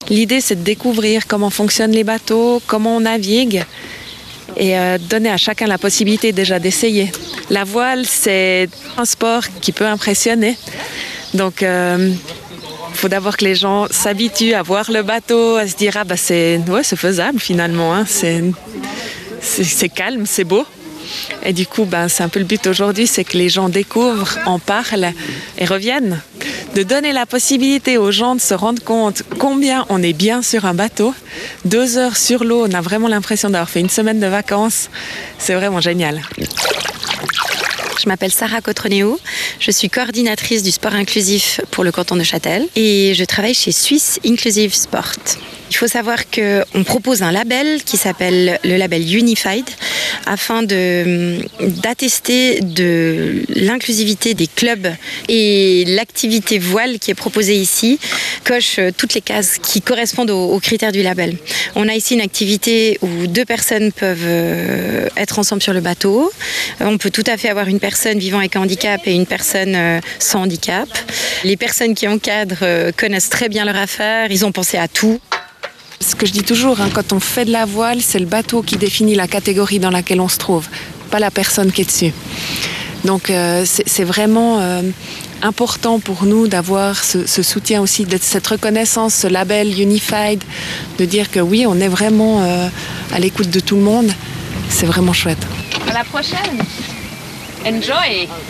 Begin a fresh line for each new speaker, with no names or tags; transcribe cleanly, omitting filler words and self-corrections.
L'idée, c'est de découvrir comment fonctionnent les bateaux, comment on navigue et donner à chacun la possibilité déjà d'essayer. La voile, c'est un sport qui peut impressionner. Donc, faut d'abord que les gens s'habituent à voir le bateau, à se dire « Ah, bah c'est faisable finalement, hein. C'est calme, c'est beau ». Et du coup, c'est un peu le but aujourd'hui, c'est que les gens découvrent, en parlent et reviennent. De donner la possibilité aux gens de se rendre compte combien on est bien sur un bateau. 2 heures sur l'eau, on a vraiment l'impression d'avoir fait une semaine de vacances. C'est vraiment génial.
Je m'appelle Sarah Cotrenéo, je suis coordinatrice du sport inclusif pour le canton de Châtel et je travaille chez Swiss Inclusive Sport. Il faut savoir qu'on propose un label qui s'appelle le label Unified afin d'attester de l'inclusivité des clubs, et l'activité voile qui est proposée ici coche toutes les cases qui correspondent aux critères du label. On a ici une activité où 2 personnes peuvent être ensemble sur le bateau. On peut tout à fait avoir une personne vivant avec un handicap et une personne sans handicap. Les personnes qui encadrent connaissent très bien leur affaire, ils ont pensé à tout.
Ce que je dis toujours, quand on fait de la voile, c'est le bateau qui définit la catégorie dans laquelle on se trouve, pas la personne qui est dessus. Donc c'est vraiment important pour nous d'avoir ce soutien aussi, cette reconnaissance, ce label Unified, de dire que oui, on est vraiment à l'écoute de tout le monde. C'est vraiment chouette.
À la prochaine. Enjoy.